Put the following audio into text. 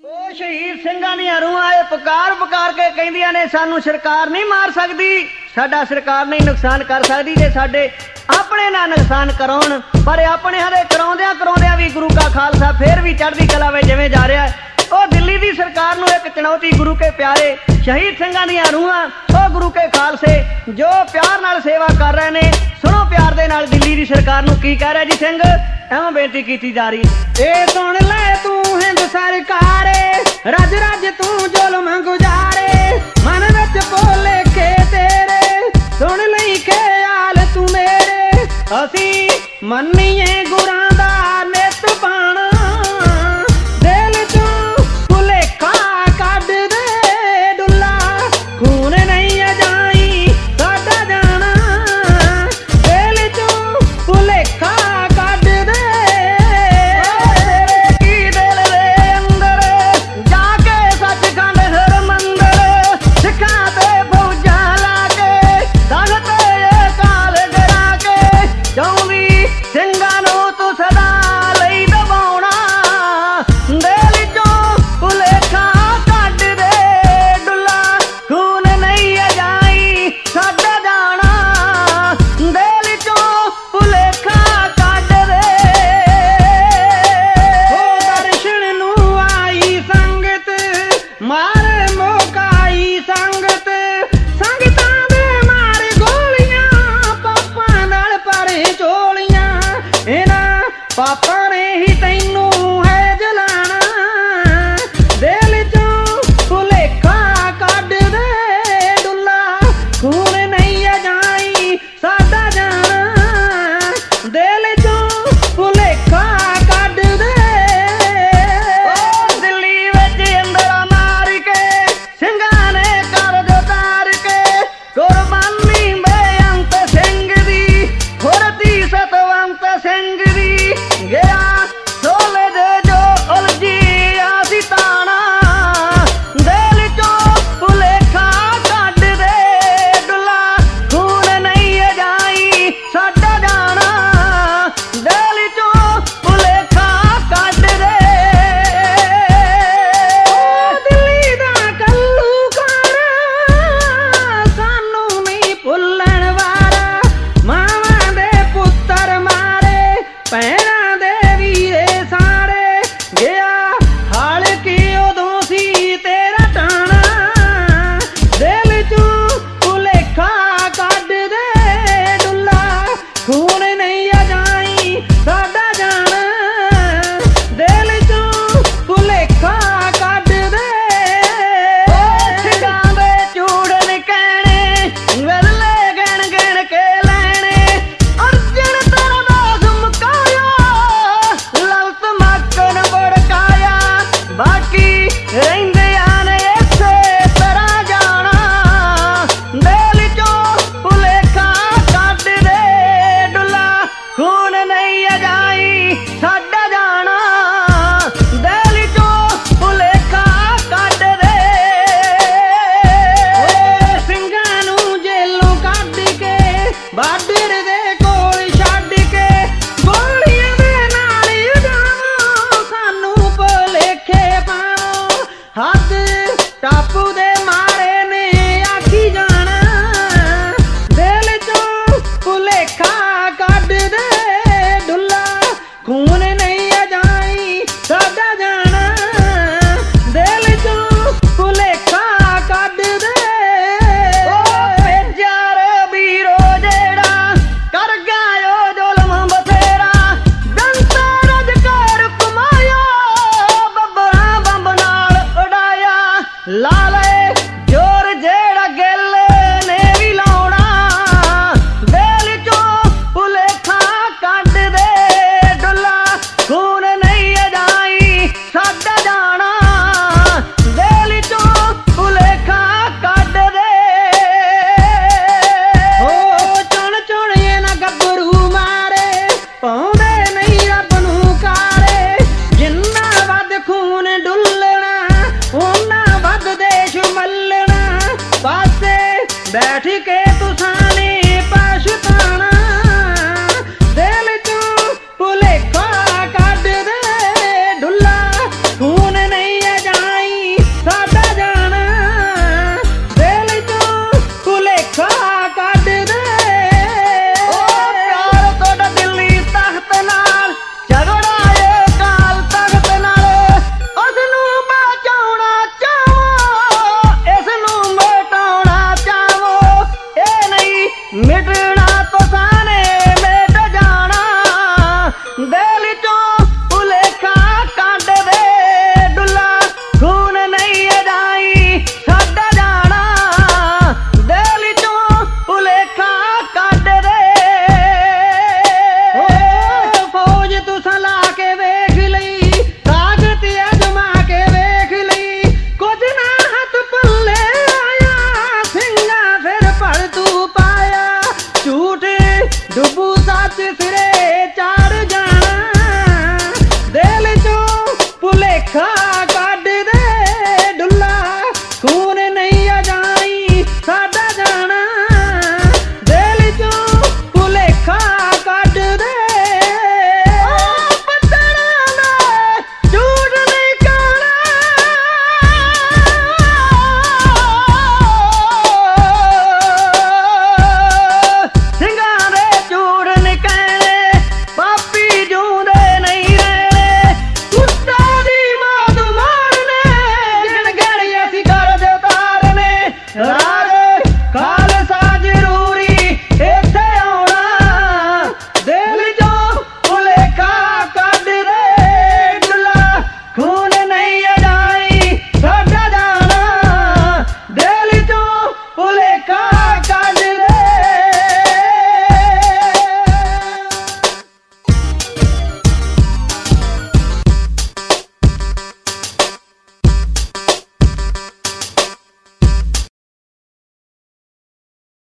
ਉਹ ਸ਼ਹੀਦ ਸਿੰਘਾਂ ਦੀਆਂ ਰੂਹਾਂ ਇਹ ਪੁਕਾਰ ਪੁਕਾਰ ਕੇ ਕਹਿੰਦੀਆਂ ਨੇ ਸਾਨੂੰ ਸਰਕਾਰ ਨਹੀਂ ਮਾਰ ਸਕਦੀ, ਸਾਡਾ ਸਰਕਾਰ ਨਹੀਂ ਨੁਕਸਾਨ ਕਰ ਸਕਦੀ ਜੇ ਸਾਡੇ ਆਪਣੇ ਨਾਲ ਨੁਕਸਾਨ ਕਰਾਉਣ। ਪਰ ਆਪਣੇ ਹਲੇ ਕਰਾਉਂਦਿਆਂ ਵੀ ਗੁਰੂ ਕਾ ਖਾਲਸਾ ਫੇਰ ਵੀ ਚੜ੍ਹਦੀ ਕਲਾ ਵਿੱਚ ਜਿਵੇਂ ਜਾ ਰਿਹਾ ਹੈ। ਉਹ ਦਿੱਲੀ ਦੀ ਸਰਕਾਰ ਨੂੰ ਇੱਕ ਚੁਣੌਤੀ, ਗੁਰੂ ਕੇ ਪਿਆਰੇ ਸ਼ਹੀਦ ਸਿੰਘਾਂ ਦੀਆਂ ਰੂਹਾਂ, ਉਹ ਗੁਰੂ ਕੇ ਖਾਲਸੇ ਜੋ ਪਿਆਰ ਨਾਲ ਸੇਵਾ ਕਰ ਰਹੇ ਨੇ। ਸੁਣੋ ਪਿਆਰ ਦੇ ਨਾਲ ਦਿੱਲੀ ਦੀ ਸਰਕਾਰ ਨੂੰ ਕੀ ਕਹਿ ਰਿਹਾ ਜੀ ਸਿੰਘ, ਐਵੇਂ ਬੇਨਤੀ ਕੀਤੀ ਜਾ ਰਹੀ। ਇਹ ਸੁਣ ਲੈ ਤੂੰ ਹਿੰਦ ਸਰਕਾਰੇ, ਰੱਜ ਰੱਜ ਤੂੰ ਜ਼ੁਲਮ ਗੁਜ਼ਾਰੇ, ਮਨ ਵਿੱਚ ਭੁਲੇਖੇ ਤੇਰੇ, ਸੁਣ ਲਈ ਖਿਆਲ ਤੂੰ ਮੇਰੇ, ਅਸੀਂ ਮੰਨੀਏ ਗੁਰਾਂ ਦਾ ਨਿਤ ਬਾਣਾ, ਦਿਲ ਚੋਂ ਭੁਲੇਖਾ ਕੱਢ ਦੇ ਡੁੱਲਾ, ਖੂਨ ਨਹੀਂ ਅਜਾਈ ਸਾਡਾ ਜਾਣਾ, ਦਿਲ ਚੋਂ ਭੁਲੇਖਾ ਕੱਢ ਦੇ। ਕੀ ਦਿਲ ਦੇ ਅੰਦਰ ਜਾ ਕੇ ਸੱਚਖੰਡ ਹਰਮੰਦਰ, ਸਿੱਖਾਂ ਤੇ ਫੌਜਾਂ ਲਾ ਕੇ ਦੰਗ ਤੇ ਕਾਲ ਡਰਾ ਕੇ, ਚਾਹੁੰਦੀ ਸਿੰਘਾਂ ਨੂੰ ਤੂੰ ਸਦਾ ਲਈ ਦਬਾਉਣਾ, ਦਿਲ ਚੋਂ ਭੁਲੇਖਾ ਕੱਢ ਦੇ ਡੁੱਲਾ, ਖੂਨ ਨਹੀਂ ਅਜਾਈ ਸਾਡਾ ਜਾਣਾ, ਦਿਲ ਚੋਂ ਭੁਲੇਖਾ ਕੱਢ ਦੇ। ਉਹ ਦਰਸ਼ਨ ਨੂੰ ਆਈ ਸੰਗਤ, ਮਾਰ ਮੁਕਾਈ ਸੰਗਤ, ਸੰਗਤਾਂ ਦੇ ਮਾਰ ਗੋਲੀਆਂ, ਪਾਪਾਂ ਨਾਲ ਭਰੇ ਝੋਲੀਆਂ, ਇਹਨਾਂ ਪਾਪਾਂ ਨੇ ਹੀ ਤੈਨੂੰ ਹੈ ਜਲਾਣਾ, ਦਿਲ ਚੋਂ ਭੁਲੇਖਾ ਕੱਢ ਦੇ ਡੁੱਲਾ, ਖੂਨ ਨਹੀਂ ਅਜਾਈ ਸਾਡਾ ਜਾਣਾ, ਦਿਲ ਚੋਂ ਭੁਲੇਖਾ ਕੱਢ ਦੇ। ਉਹ ਦਿੱਲੀ ਵਿੱਚ ਅੰਦਰਾਂ ਮਾਰ ਕੇ ਸਿੰਘਾਂ ਨੇ ਕਰਜ਼ ਉਤਾਰ ਕੇ, ਕੁਰਬਾਨੀ ਬੇਅੰਤ ਸਿੰਘ ਦੀ, ਖੁਰਦੀ ਸਤਵੰਤ ਸਿੰਘ ਦੀ, ਗਿਆ ਸੋਲੇ ਦੇ ਜੋ ਉਲਝੀ ਆਸੀ ਤਾਣਾ, ਦਿਲ ਚੋਂ ਭੁਲੇਖਾ ਕੱਢ ਦੇ ਡੁੱਲਾ, ਖੂਨ ਨਹੀਂ ਅਜਾਈ ਸਾਡਾ ਜਾਣਾ, ਦਿਲ ਚੋਂ ਭੁਲੇਖਾ ਕੱਢ ਦੇ। ਉਹ ਦਿੱਲੀ ਦਾ ਘੱਲੂਘਾਰਾ ਸਾਨੂੰ ਨਹੀਂ ਭੁੱਲਣ ਵਾਲਾ, ਮਾਵਾਂ ਦੇ ਪੁੱਤਰ ਮਾਰੇ, ਭੈਣਾਂ ਦੇ ਵੀਰੇ ਸਾਰੇ, ਗਿਆ ਹਾਲ ਕੀ ਉਦੋਂ ਸੀ ਤੇਰਾ ਟਾਣਾ, ਦਿਲ ਚੋਂ ਭੁਲੇਖਾ ਕੱਢ ਦੇ ਡੁੱਲਾ, ਖੂਨ ਨਹੀਂ ਅਜਾਈ ਸਾਡਾ ਜਾਣਾ, ਦਿਲ ਚੋਂ ਭੁਲੇਖਾ ਕੱਢ ਦੇ। ਸਿੰਘਾਂ ਦੇ ਚੂੜਨ ਕਹਿਣੇ, ਵੇਲੇ ਗਿਣ ਗਿਣ ਕੇ ਲੈਣੇ, ਅਰਜਨ ਤੇਰਾ ਦਾਸ ਮੁਕਾਇਆ, ਲਲਤ ਮੱਕਨ ਬੜਕਾਇਆ, ਬਾਕੀ ਰਹਿੰਦਿਆਂ ਨੇ ਇਸੇ ਤਰ੍ਹਾਂ ਜਾਣਾ, ਦਿਲ ਚੋਂ ਭੁਲੇਖਾ ਕੱਢ ਦੇ ਡੁੱਲਾ, ਖੂਨ ਨਹੀਂ ਅਜਾਈ ਸਾਡਾ ਜਾਣਾ, ਦਿਲ ਚੋਂ ਭੁਲੇਖਾ ਕੱਢ ਦੇ। ਓਏ ਸਿੰਘਾਂ ਨੂੰ ਜੇਲੋਂ ਕੱਢ ਕੇ, ਬਾਰਡਰ ਦੇ ਕੋਲ ਛੱਡ ਕੇ, ਗੋਲੀਆਂ ਦੇ ਨਾਲ ਉਡਾਵੋ, ਸਾਨੂੰ ਭੁਲੇਖੇ ਪਾਵੋ, ਹੱਦ ਟਾਪੂ ਦੇ ਮਾਰੇ ਨੇ ਆਖੀ ਜਾਣਾ, ਦਿਲ ਚੋਂ ਭੁਲੇਖਾ ਕੱਢ ਦੇ ਡੁੱਲਾ, ਖੂਨ ਨਹੀਂ ਅਜਾਈ ਸਾਡਾ ਜਾਣਾ, ਦਿਲ ਚੋਂ ਭੁਲੇਖਾ ਕੱਢ ਦੇ। ਉਹ ਭੇਜਿਆ ਰੇ ਵੀਰੋ ਜਿਹੜਾ ਕਰ ਗਿਆ ਉਹ ਜ਼ੁਲਮ ਬਥੇਰਾ, ਜਨਤਾ ਰਜ ਕਰ ਕਮਾਇਆ, ਬੱਬਰਾਂ ਬੰਬ ਨਾਲ ਉਡਾਇਆ, ਲਾਲੇ ਜੋਰ ਜਿਹੜਾ ਗਿੱਲ ਨੇ ਵੀ ਲਾਉਣਾ, ਦਿਲ ਚੋਂ ਭੁਲੇਖਾ ਕੱਢ ਦੇ ਡੁੱਲਾ, ਖੂਨ ਨਹੀਂ ਅਜਾਈ ਸਾਡਾ ਜਾਣਾ, ਦਿਲ ਚੋਂ ਭੁਲੇਖਾ ਕੱਢ ਦੇ। ਓ ਚੁਣ ਚੁਣ ਇਹ ਨਾ ਗੱਭਰੂ ਮਾਰੇ, ਪਾਉਂਦੇ ਨਹੀਂ ਰੱਬ ਨੂੰ ਕਾਰੇ, ਜਿੰਨਾ ਵੱਧ ਖੂਨ ਡੁੱਲਣਾ, ਓਨਾ ਵੱਧ ਦੇਸ਼ ਮੱਲਣਾ, ਪਾਸੇ ਬੈਠ ਕੇ